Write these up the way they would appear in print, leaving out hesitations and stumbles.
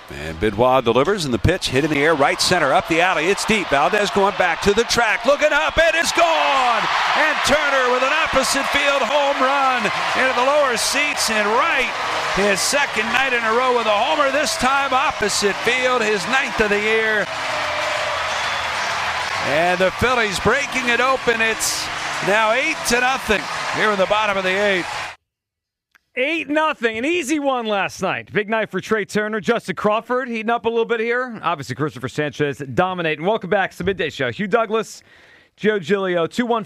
And Benoit delivers, and the pitch hit in the air, right center, up the alley. It's deep. Valdez going back to the track, looking up, and it's gone. And Turner with an opposite field home run into the lower seats and right. His second night in a row with a homer, this time opposite field, his 9th of the year. And the Phillies breaking it open. It's now 8-0 here in the bottom of the 8th. 8-0, an easy one last night. Big night for Trey Turner. Justin Crawford heating up a little bit here. Obviously, Christopher Sanchez dominating. Welcome back to the Midday Show. Hugh Douglas, Joe Giglio,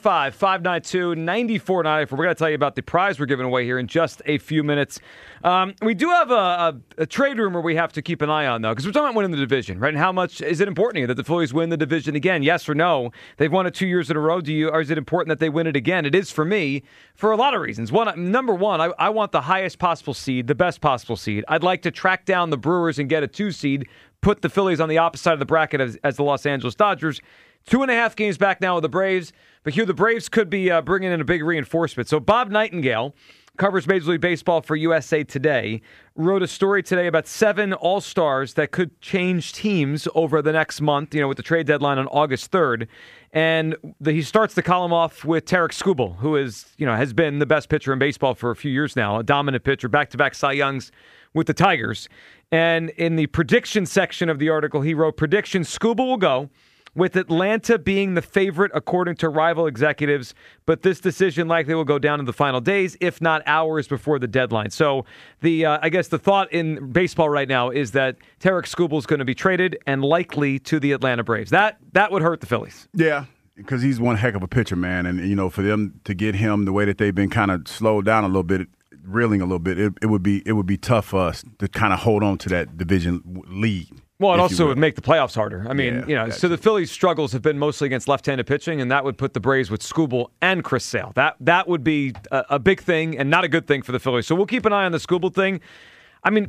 215-592-9494. We're going to tell you about the prize we're giving away here in just a few minutes. We do have a trade rumor we have to keep an eye on, though, because we're talking about winning the division, right? And how much is it important to you that the Phillies win the division again? Yes or no? They've won it 2 years in a row. Or is it important that they win it again? It is for me for a lot of reasons. Number one, I want the highest possible seed, the best possible seed. I'd like to track down the Brewers and get a 2 seed, put the Phillies on the opposite side of the bracket as the Los Angeles Dodgers. 2.5 games back now with the Braves. But Hugh, the Braves could be bringing in a big reinforcement. So Bob Nightingale covers Major League Baseball for USA Today, wrote a story today about 7 all-stars that could change teams over the next month, with the trade deadline on August 3rd. And he starts the column off with Tarik Skubal, who is, has been the best pitcher in baseball for a few years now, a dominant pitcher, back-to-back Cy Youngs with the Tigers. And in the prediction section of the article, he wrote, "Prediction, Skubal will go, with Atlanta being the favorite according to rival executives, but this decision likely will go down in the final days, if not hours before the deadline." So I guess the thought in baseball right now is that Tarik Skubal is going to be traded and likely to the Atlanta Braves. That would hurt the Phillies. Yeah, because he's one heck of a pitcher, man. And, for them to get him the way that they've been kind of slowed down a little bit, reeling a little bit, it would be tough for us to kind of hold on to that division lead. Well, it also would make the playoffs harder. I mean, gotcha. So the Phillies' struggles have been mostly against left-handed pitching, and that would put the Braves with Skubal and Chris Sale. That would be a big thing and not a good thing for the Phillies. So we'll keep an eye on the Skubal thing. I mean,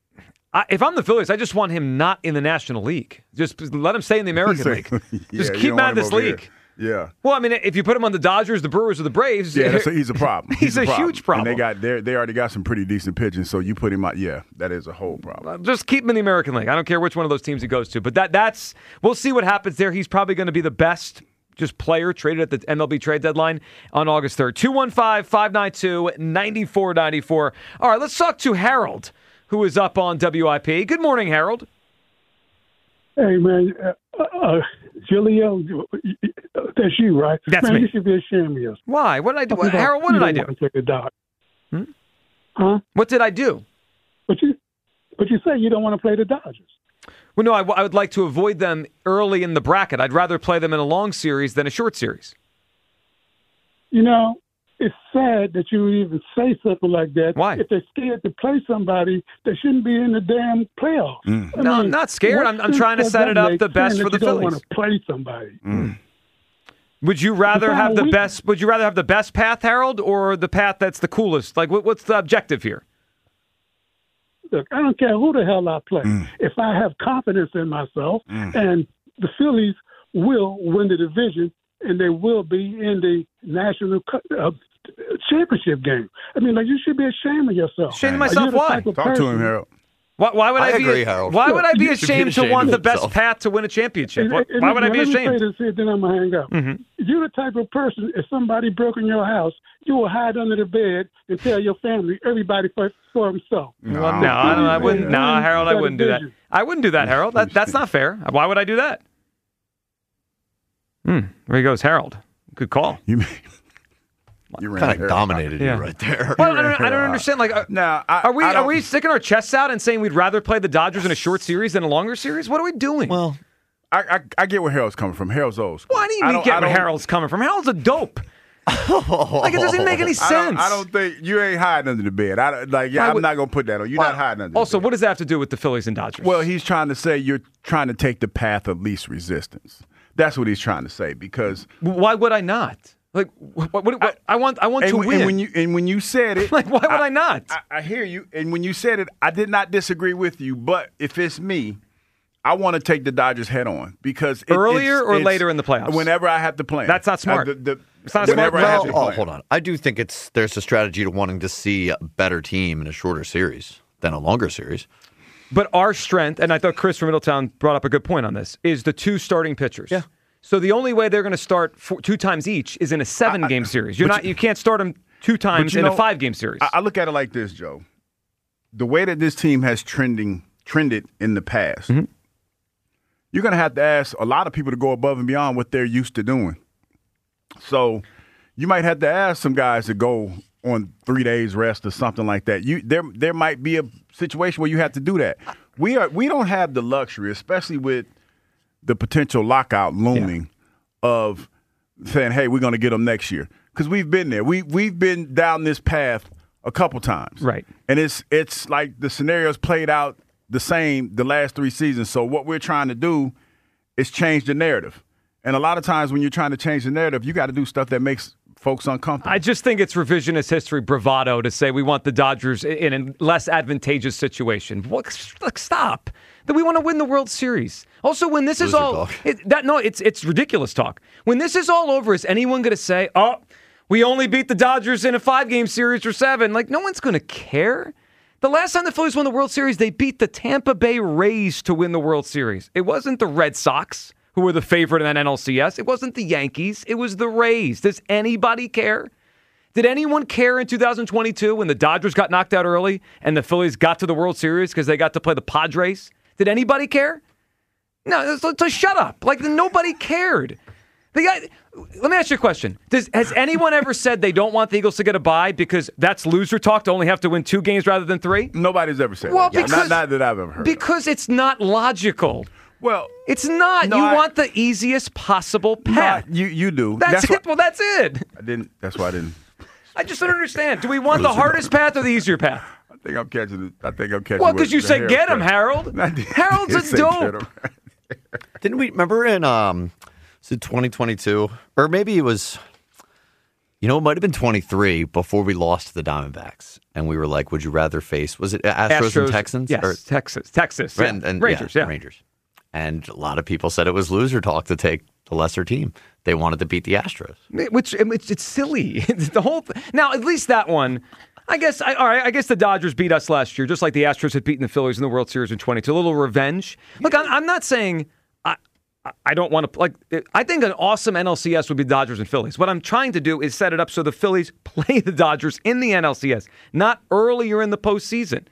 if I'm the Phillies, I just want him not in the National League. Just let him stay in the American League. Just keep him out of this league. Here. Yeah. Well, I mean, if you put him on the Dodgers, the Brewers, or the Braves, he's a problem. He's a huge problem. And they already got some pretty decent pitching, so you put him out. Yeah, that is a whole problem. Just keep him in the American League. I don't care which one of those teams he goes to, but that's we'll see what happens there. He's probably going to be the best just player traded at the MLB trade deadline on August 3rd. 215-592-9494. All right, let's talk to Harold, who is up on WIP. Good morning, Harold. Hey, man. Giglio, that's you, right? That's man, me. You should be ashamed of yourself. Why? What did I do? Harold, what did I do? Huh? What did I do? But you say you don't want to play the Dodgers. Well, no, I would like to avoid them early in the bracket. I'd rather play them in a long series than a short series. It's sad that you would even say something like that. Why? If they're scared to play somebody, they shouldn't be in the damn playoffs. No, I'm not scared. I'm trying to set it up the best for the Phillies. You don't want to play somebody. Would you rather have the best? Would you rather have the best path, Harold, or the path that's the coolest? Like, what's the objective here? Look, I don't care who the hell I play. If I have confidence in myself, and the Phillies will win the division, and they will be in the national championship game. I mean, you should be ashamed of yourself. Ashamed of myself? Why? Talk to him, Harold. Why would I agree, Harold. Why would I be ashamed to want the best path to win a championship? Why would I be ashamed? Let me say this, then I'm going to hang up. You're the type of person, if somebody broke in your house, you will hide under the bed and tell your family, everybody for himself. I wouldn't. No, Harold, I wouldn't do that. I wouldn't do that, Harold. That's not fair. Why would I do that? There he goes, Harold. Good call. You kind of dominated you right there. Well, I don't understand. Are we sticking our chests out and saying we'd rather play the Dodgers in a short series than a longer series? What are we doing? Well, I get where Harold's coming from. Harold's old school. Why do you get where Harold's coming from? Harold's a dope. It doesn't make any sense. I don't think you ain't hiding under the bed. I'm not gonna put that on. You're not hiding under. Also, the bed. what does that have to do with the Phillies and Dodgers? Well, he's trying to say you're trying to take the path of least resistance. That's what he's trying to say. Because why would I not? What I want to win. And when you said it, why would I not? I hear you. And when you said it, I did not disagree with you. But if it's me, I want to take the Dodgers head on because earlier or later in the playoffs. Whenever I have to play. That's not smart. It's not smart. Well, hold on. I do think there's a strategy to wanting to see a better team in a shorter series than a longer series. But our strength, and I thought Chris from Middletown brought up a good point on this, is the 2 starting pitchers. Yeah. So the only way they're going to start 2 times each is in a 7-game series. You can't start them 2 times in a 5-game series. I look at it like this, Joe. The way that this team has trended in the past, you're going to have to ask a lot of people to go above and beyond what they're used to doing. So you might have to ask some guys to go on 3 days rest or something like that. There might be a situation where you have to do that. We don't have the luxury, especially with the potential lockout looming, of saying, hey, we're going to get them next year. Because we've been there. We've been down this path a couple times. Right. And it's like the scenarios played out the same the last 3 seasons. So what we're trying to do is change the narrative. And a lot of times when you're trying to change the narrative, you got to do stuff that makes folks uncomfortable. I just think it's revisionist history bravado to say we want the Dodgers in a less advantageous situation. Stop. That we want to win the World Series. Also, when this is all it's ridiculous talk. When this is all over, is anyone going to say, "Oh, we only beat the Dodgers in a 5-game series or 7"? Like, no one's going to care. The last time the Phillies won the World Series, they beat the Tampa Bay Rays to win the World Series. It wasn't the Red Sox, who were the favorite in that NLCS. It wasn't the Yankees. It was the Rays. Does anybody care? Did anyone care in 2022 when the Dodgers got knocked out early and the Phillies got to the World Series because they got to play the Padres? Did anybody care? No, so shut up. Like, nobody cared. Let me ask you a question. Has anyone ever said they don't want the Eagles to get a bye because that's loser talk to only have to win 2 games rather than 3? Nobody's ever said well, that. Because, not that I've ever heard. Because it's not logical. Well, it's not. No, you want the easiest possible path. No, you do. That's it. Well, that's it. I didn't. That's why I didn't. I just don't understand. Do we want the hardest path or the easier path? I think I'm catching it. Well, because you said get him, Harold. Harold's a dope. Didn't we remember in 2022, or maybe it was, it might have been 23 before we lost to the Diamondbacks, and we were like, would you rather face, was it Astros and Texans? Yes, or, Texas, yeah. And Rangers, yeah. Rangers. And a lot of people said it was loser talk to take the lesser team. They wanted to beat the Astros. Which it's silly. The whole now, at least that one, I guess. I guess the Dodgers beat us last year, just like the Astros had beaten the Phillies in the World Series in 22. A little revenge. Look, I'm not saying I don't want to I think an awesome NLCS would be Dodgers and Phillies. What I'm trying to do is set it up so the Phillies play the Dodgers in the NLCS, not earlier in the postseason.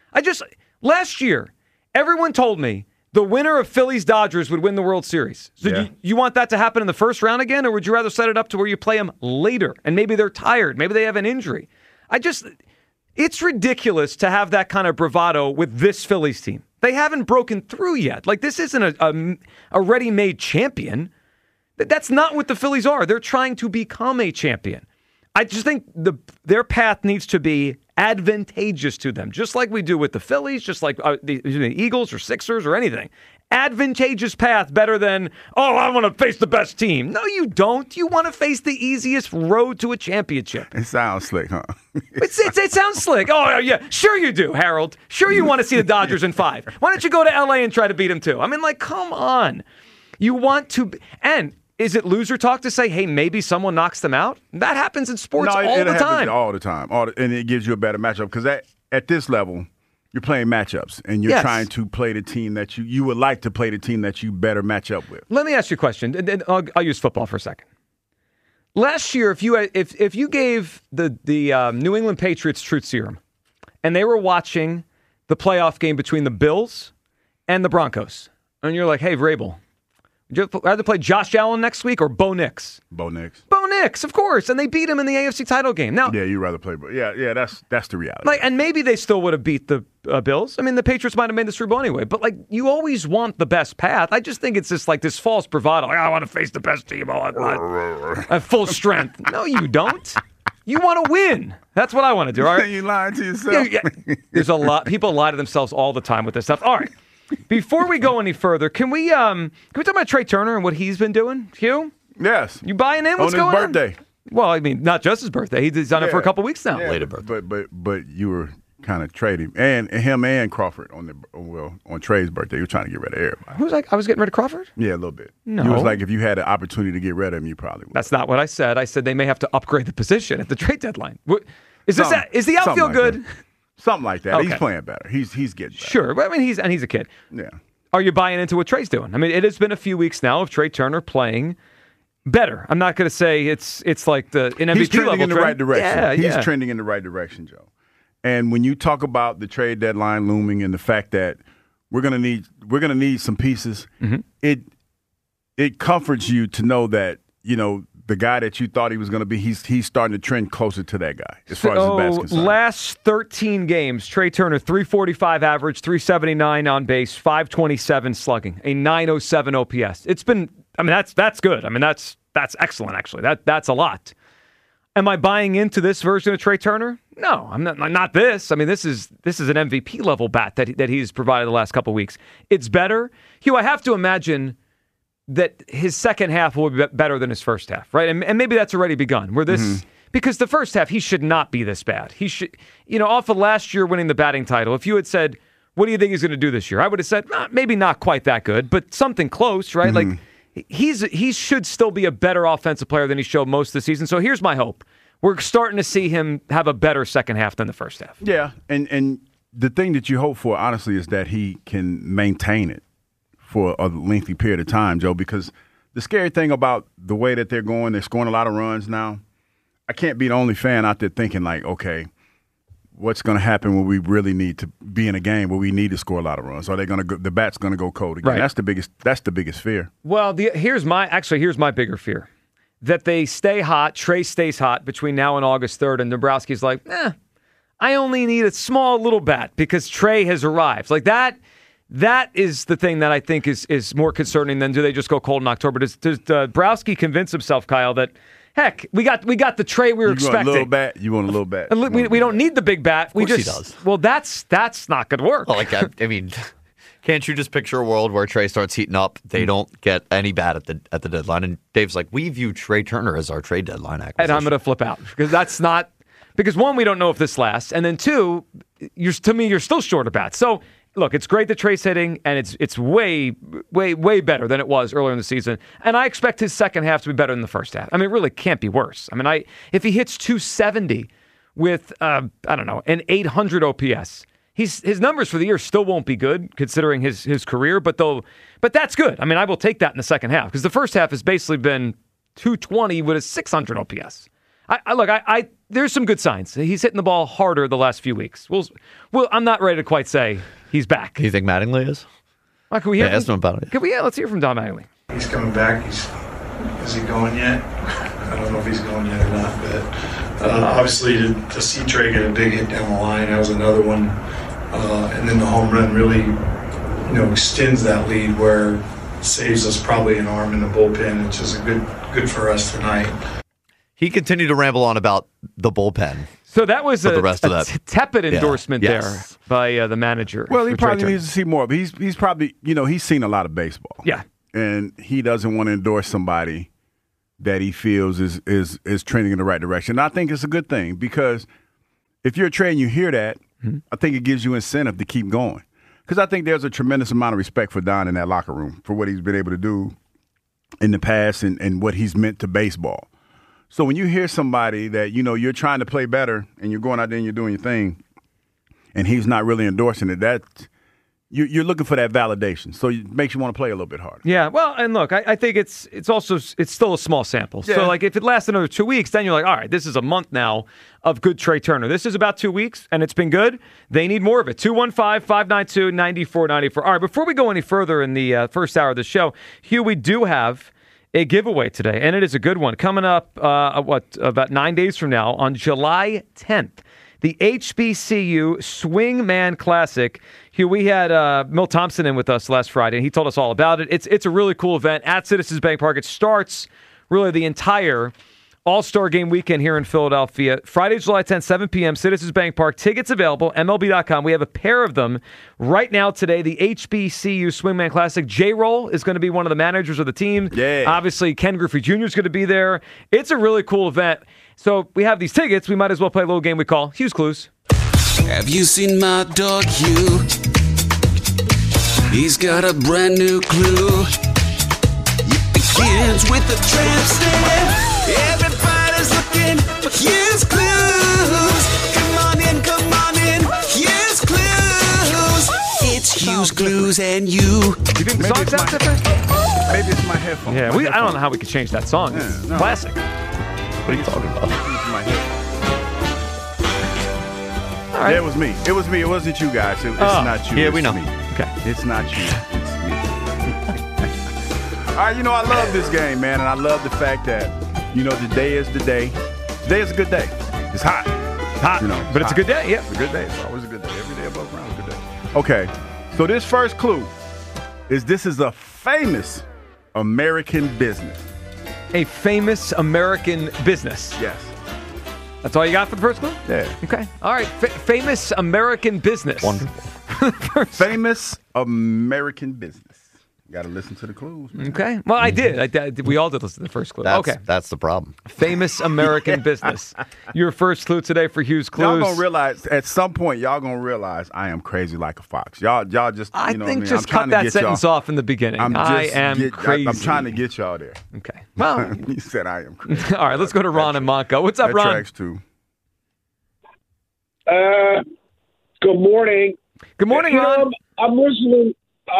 Last year, everyone told me the winner of Phillies-Dodgers would win the World Series. So you want that to happen in the first round again, or would you rather set it up to where you play them later? And maybe they're tired. Maybe they have an injury. It's ridiculous to have that kind of bravado with this Phillies team. They haven't broken through yet. Like, this isn't a ready-made champion. That's not what the Phillies are. They're trying to become a champion. I just think their path needs to be advantageous to them, just like we do with the Phillies, just like the Eagles or Sixers or anything. Advantageous path better than, I want to face the best team. No, you don't. You want to face the easiest road to a championship. It sounds slick, huh? It sounds slick. Oh, yeah. Sure you do, Harold. Sure you want to see the Dodgers in 5. Why don't you go to L.A. and try to beat them too? I mean, come on. You want to – and – is it loser talk to say, hey, maybe someone knocks them out? That happens in sports all the time. All the time. And it gives you a better matchup because at this level, you're playing matchups and you're trying to play the team that you would like to play the team that you better match up with. Let me ask you a question. I'll use football for a second. Last year, if you gave the New England Patriots truth serum and they were watching the playoff game between the Bills and the Broncos, and you're like, hey, Vrabel, would you rather play Josh Allen next week or Bo Nix? Bo Nix. Bo Nix, of course. And they beat him in the AFC title game. Now, yeah, you'd rather play Bo. Yeah, that's the reality. And maybe they still would have beat the Bills. I mean, the Patriots might have made the Super Bowl anyway. But, you always want the best path. I just think it's just this false bravado. I want to face the best team at full strength. No, you don't. You want to win. That's what I want to do. All right? You lying to yourself. Yeah. There's a lot. People lie to themselves all the time with this stuff. All right. Before we go any further, can we talk about Trey Turner and what he's been doing, Hugh? Yes. You buying in? What's going on? On his birthday. Well, I mean, not just his birthday. He's done it for a couple weeks now. Yeah, Later birthday. But you were kind of trading and him and Crawford on Trey's birthday. You were trying to get rid of everybody. Who was I was getting rid of Crawford? Yeah, a little bit. No. You was like, if you had an opportunity to get rid of him, you probably would. That's not what I said. I said they may have to upgrade the position at the trade deadline. Is the outfield good? Something like that. Okay. He's playing better. He's getting better. Sure. But, I mean, he's a kid. Yeah. Are you buying into what Trey's doing? I mean, it has been a few weeks now of Trey Turner playing better. I'm not going to say it's like an MVP He's trending level in the trend. right direction. Yeah, He's trending in the right direction, Joe. And when you talk about the trade deadline looming and the fact that we're gonna need some pieces, it comforts you to know that, you know, the guy that you thought he was going to be, he's starting to trend closer to that guy as far as his bat's concerned. Last 13 games, Trey Turner, 345 average, 379 on base, 527 slugging, a 907 OPS. It's been, I mean, that's good. I mean, that's excellent, actually. That's a lot. Am I buying into this version of Trey Turner? No, I'm not this. I mean, this is an MVP level bat that he's provided the last couple of weeks. It's better. Hugh, I have to imagine that his second half will be better than his first half, right? And maybe that's already begun. Where this because the first half he should not be this bad. He should, off of last year winning the batting title. If you had said, "What do you think he's going to do this year?" I would have said, maybe not quite that good, but something close, right? Like he should still be a better offensive player than he showed most of the season. So here's my hope: we're starting to see him have a better second half than the first half. Yeah, and the thing that you hope for, honestly, is that he can maintain it for a lengthy period of time, Joe, because the scary thing about the way that they're scoring a lot of runs now. I can't be the only fan out there thinking like, okay, what's going to happen when we really need to be in a game where we need to score a lot of runs? Are they going to the bat's going to go cold again? Right. That's the biggest fear. Well, here's my bigger fear. That they stay hot, Trey stays hot between now and August 3rd, and Dombrowski's like, I only need a small little bat because Trey has arrived. Like that is the thing that I think is more concerning than do they just go cold in October. Does Dombrowski convince himself, Kyle, that, heck, we got the Trey we were expecting. You want a little bat. We don't need the big bat. Of course he does. Well, that's not going to work. Well, I mean, can't you just picture a world where Trey starts heating up? They don't get any bat at the deadline, and Dave's like, we view Trey Turner as our trade deadline acquisition. And I'm going to flip out because that's not because one, we don't know if this lasts, and then two, you're still short of bats. So. Look, it's great that Trey's hitting, and it's way, way, way better than it was earlier in the season. And I expect his second half to be better than the first half. I mean, it really can't be worse. I mean, if he hits 270 with, an 800 OPS, his numbers for the year still won't be good considering his career, but that's good. I mean, I will take that in the second half because the first half has basically been 220 with a 600 OPS. There's some good signs. He's hitting the ball harder the last few weeks. I'm not ready to quite say he's back. Do you think Mattingly is? Well, can we hear ask him about it. Let's hear from Don Mattingly. He's coming back. Is he going yet? I don't know if he's going yet or not, but obviously to see Trey get a big hit down the line, that was another one. And then the home run really, extends that lead where it saves us probably an arm in the bullpen, which is good for us tonight. He continued to ramble on about the bullpen. So that was a tepid endorsement there by the manager. Well, he probably needs to see more. But he's probably, he's seen a lot of baseball. Yeah. And he doesn't want to endorse somebody that he feels is trending in the right direction. And I think it's a good thing because if you're a Trey and you hear that, I think it gives you incentive to keep going. Because I think there's a tremendous amount of respect for Don in that locker room for what he's been able to do in the past and what he's meant to baseball. So when you hear somebody that, you're trying to play better and you're going out there and you're doing your thing and he's not really endorsing it, you're looking for that validation. So it makes you want to play a little bit harder. Yeah, well, and look, I think it's still a small sample. Yeah. So, if it lasts another 2 weeks, then you're like, all right, this is a month now of good Trey Turner. This is about 2 weeks, and it's been good. They need more of it. 215-592-9494. All right, before we go any further in the first hour of the show, Hugh, we do have a giveaway today, and it is a good one. Coming up, about 9 days from now, on July 10th, the HBCU Swingman Classic. Here we had Mill Thompson in with us last Friday, and he told us all about it. It's a really cool event at Citizens Bank Park. It starts really the entire All-Star Game weekend here in Philadelphia. Friday, July 10th, 7 p.m., Citizens Bank Park. Tickets available, MLB.com. We have a pair of them right now today. The HBCU Swingman Classic. J-Roll is going to be one of the managers of the team. Yeah. Obviously, Ken Griffey Jr. is going to be there. It's a really cool event. So we have these tickets. We might as well play a little game we call Hugh's Clues. Have you seen my dog Hugh? He's got a brand new clue. It begins with a tramp stamp. Everybody's looking for Hugh's Clues. Come on in, Blues Clues and you. You think the Maybe song it's sounds my- different? Maybe it's my headphones. Yeah, My I don't headphones. know how we could change that song. It's Yeah, no. classic. What are you talking about? It's my headphones. All right. Yeah, it was me. It was me. It wasn't you guys. It's Oh, not you. yeah, it's we know. Me. Okay. It's not you. It's me. All right, I love this game, man, and I love the fact that, today is the day. Today is a good day. It's hot. Hot, but it's a good day. Yeah. It's a good day. It's always a good day. Every day above ground is a good day. Okay, so this first clue this is a famous American business. A famous American business. Yes. That's all you got for the first clue? Yeah. Okay. All right. Famous American business. Wonderful. Famous American business. Got to listen to the clues, man. Okay. Well, I did. We all did listen to the first clue. Okay. That's the problem. Famous American business. Your first clue today for Hughes Clues. Y'all gonna realize at some point. Y'all gonna realize I am crazy like a fox. Y'all just. I you know think what just I'm trying cut to that get sentence y'all. off in the beginning. I am crazy. I'm trying to get y'all there. Okay. Well, You said I am crazy. all right. Let's go to Ron and Monco. What's up, That Ron? tracks too. Good morning. Good morning, Ron. I'm listening.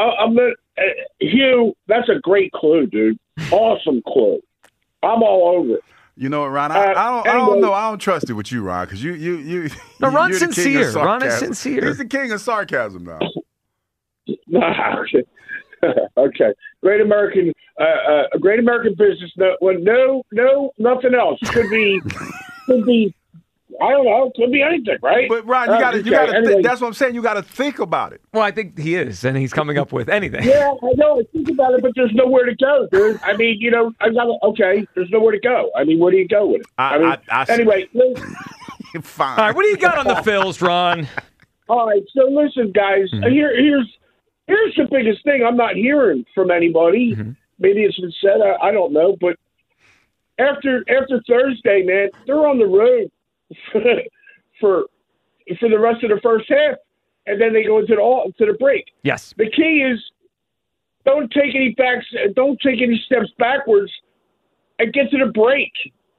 Hugh, that's a great clue, dude. Awesome clue. I'm all over it. You know what, Ron? I don't anyway. know. I don't trust it with you, Ron, because you. No, Ron's you're the king of sincere. Ron is sarcasm. sincere. He's the king of sarcasm now. Okay. Great American business. No, nothing else. Could be. I don't know. Could be anything, right? But Ron, you got to. Anyway. That's what I'm saying. You got to think about it. Well, I think he is, and he's coming up with anything. Yeah, I know. I think about it, but there's nowhere to go, dude. I mean, there's nowhere to go. I mean, where do you go with it? Anyway. Fine. All right, what do you got on the Phils, Ron? All right, so listen, guys. Here's the biggest thing I'm not hearing from anybody. Maybe it's been said. I don't know, but after Thursday, man, they're on the road for the rest of the first half, and then they go into the break. Yes. The key is don't take any steps backwards, and get to the break.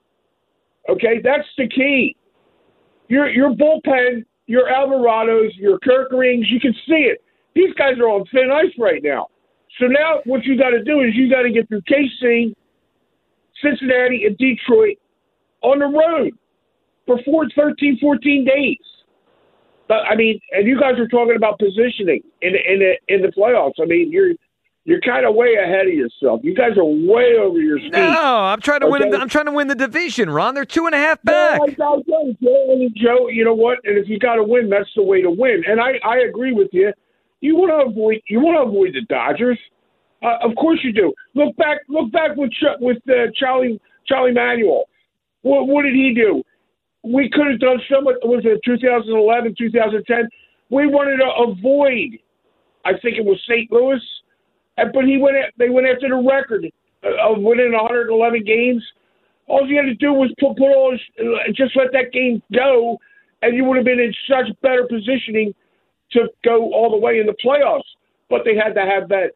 Okay, that's the key. Your bullpen, your Alvarados, your Kirkerings, you can see it. These guys are on thin ice right now. So now what you got to do is you got to get through KC, Cincinnati, and Detroit on the road for 14 days. But, I mean, and you guys are talking about positioning in the playoffs. I mean, you're kind of way ahead of yourself. You guys are way over your skis. No, I'm trying to win. I'm trying to win the division, Ron. They're 2.5 back. No, Joe, you know what? And if you got to win, that's the way to win. And I agree with you. You want to avoid the Dodgers. Of course you do. Look back with Charlie Manuel. What did he do? We could have done so much. Was it 2011, 2010? We wanted to avoid. I think it was St. Louis, but they went after the record of winning 111 games. All you had to do was just let that game go, and you would have been in such better positioning to go all the way in the playoffs. But they had to have that.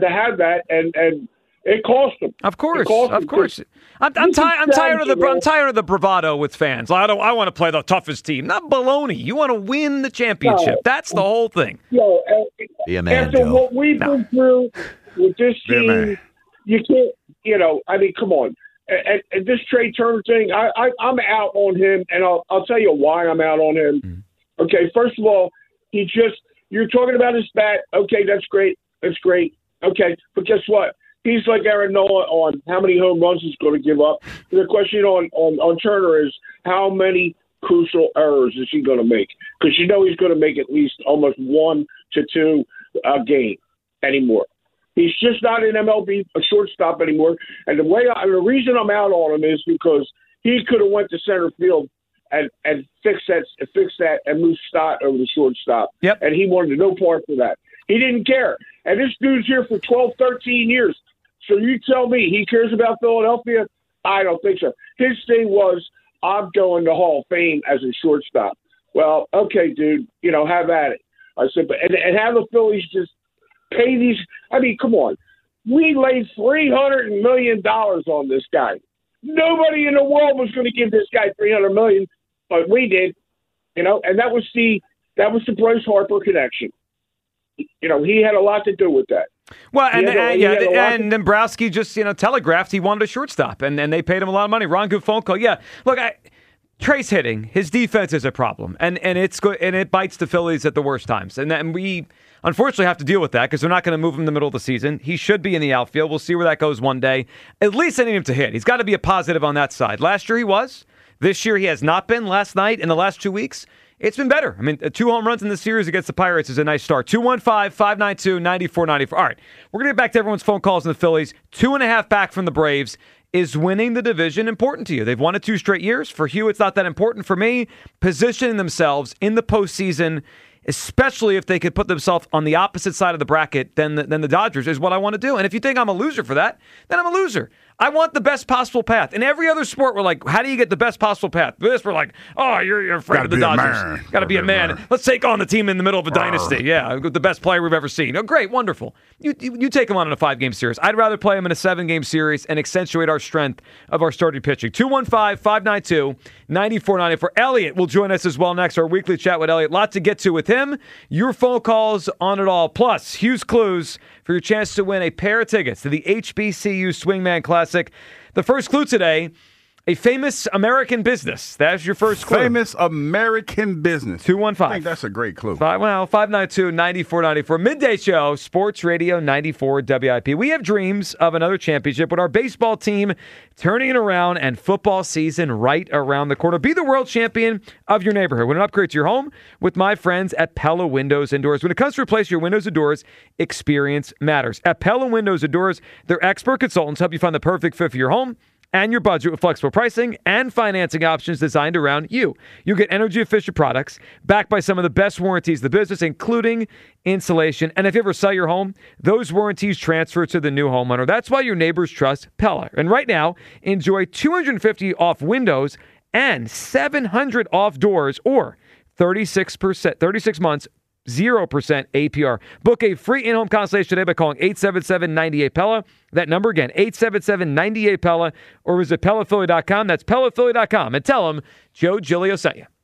And it cost them. Of course. I'm tired of the bravado with fans. I want to play the toughest team. Not baloney. You want to win the championship. That's the whole thing. Be a man, After Joe. what we've been through with this team, you can't. I mean, come on. And this Trey Turner thing, I'm out on him, and I'll tell you why I'm out on him. Okay, first of all, you're talking about his bat. Okay, that's great. Okay, but guess what? He's like Aaron Nola on how many home runs he's going to give up. The question on Turner is how many crucial errors is he going to make? Because he's going to make at least almost 1 to 2 a game anymore. He's just not in MLB a shortstop anymore. And the reason I'm out on him is because he could have went to center field and fixed that and moved Stott over the shortstop. Yep. And he wanted no part for that. He didn't care. And this dude's here for 12, 13 years. So you tell me he cares about Philadelphia? I don't think so. His thing was, I'm going to Hall of Fame as a shortstop. Well, okay, dude, have at it. I said, but and have the Phillies just pay these. I mean, come on. We laid $300 million on this guy. Nobody in the world was going to give this guy $300 million, but we did. And that was the Bryce Harper connection. he had a lot to do with that. Well, and Dombrowski just telegraphed he wanted a shortstop, and they paid him a lot of money. Ron, good phone call. Yeah, look, Trey's hitting. His defense is a problem, and it bites the Phillies at the worst times, and we unfortunately have to deal with that because they're not going to move him in the middle of the season. He should be in the outfield. We'll see where that goes one day. At least I need him to hit. He's got to be a positive on that side. Last year he was. This year he has not been. Last night, in the last 2 weeks, it's been better. I mean, 2 home runs in the series against the Pirates is a nice start. 215-592-9494. All right, we're going to get back to everyone's phone calls in the Phillies. 2.5 back from the Braves. Is winning the division important to you? They've won it 2 straight years. For Hugh, it's not that important. For me, positioning themselves in the postseason, especially if they could put themselves on the opposite side of the bracket than the Dodgers, is what I want to do. And if you think I'm a loser for that, then I'm a loser. I want the best possible path. In every other sport, we're like, how do you get the best possible path? This, we're like, oh, you're afraid of the Dodgers. Got to be a man. Let's take on the team in the middle of a dynasty. Yeah, the best player we've ever seen. Oh, great, wonderful. You take them on in a 5-game series. I'd rather play them in a 7-game series and accentuate our strength of our starting pitching. 215-592-9494. Elliot will join us as well next, our weekly chat with Elliot. Lot to get to with him. Your phone calls on it all. Plus, Hugh's clues for your chance to win a pair of tickets to the HBCU Swingman Classic. The first clue today, a famous American business. That's your first clue. Famous American business. 215. I think that's a great clue. 592-9494. Midday show, Sports Radio 94 WIP. We have dreams of another championship with our baseball team turning it around and football season right around the corner. Be the world champion of your neighborhood. When an upgrade to your home with my friends at Pella Windows and Doors. When it comes to replace your windows and doors, experience matters. At Pella Windows and Doors, their expert consultants help you find the perfect fit for your home and your budget with flexible pricing and financing options designed around you. You get energy-efficient products backed by some of the best warranties in the business, including insulation. And if you ever sell your home, those warranties transfer to the new homeowner. That's why your neighbors trust Pella. And right now, enjoy $250 off windows and $700 off doors, or 36 months, 0% APR. Book a free in-home consultation today by calling 877-98-PELLA. That number again, 877-98-PELLA, or visit PellaPhilly.com. That's PellaPhilly.com. And tell them Joe Giglio sent you.